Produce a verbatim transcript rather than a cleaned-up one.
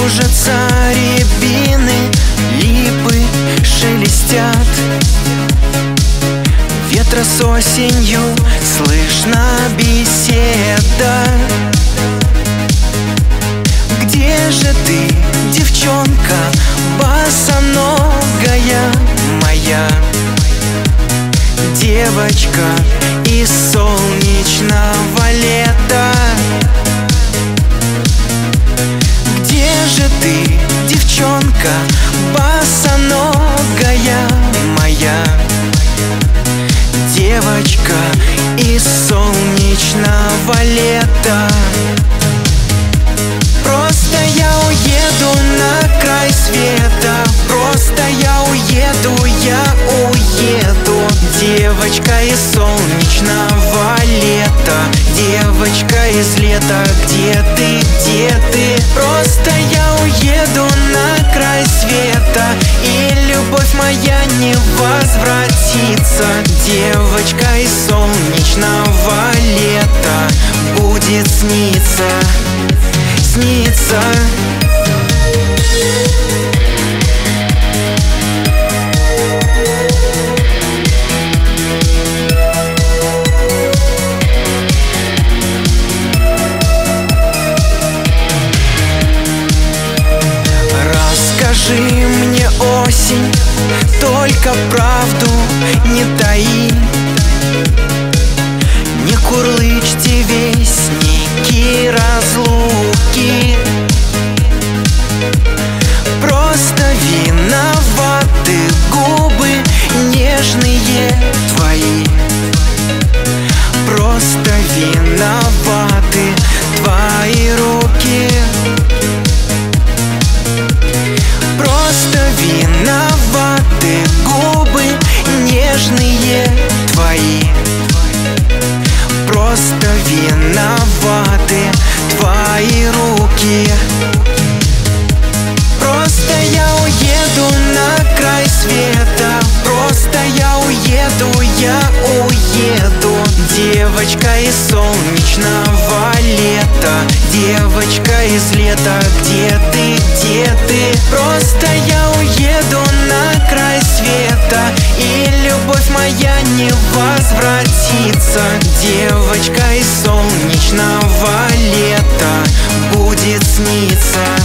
кружатся рябины, липы шелестят. Ветра с осенью слышна беседа. Где же ты, девчонка, босоногая моя? Девочка из солнечного лета. Где же ты, девчонка, босоногая моя? Девочка из солнечного лета. Просто я уеду на край света, просто я уеду, я уеду. Девочка из солнечного лета, девочка из лета, где ты, где ты? Просто я уеду на край света, и любовь моя не возвратится. Девочка из солнечного лета будет сниться, снится. Расскажи мне, осень, только правду не таи. Не курлычьте вестники разлуки. Просто виноваты губы нежные твои. Просто виноваты твои руки. Просто виноваты губы нежные твои. Просто виноваты твои руки. Просто я уеду на край света, просто я уеду, я уеду. Девочка из солнечного лета, девочка из лета, где ты, где ты? Просто я уеду на край света, и любовь моя не возвратится. Девочка из солнечного лета будет сниться.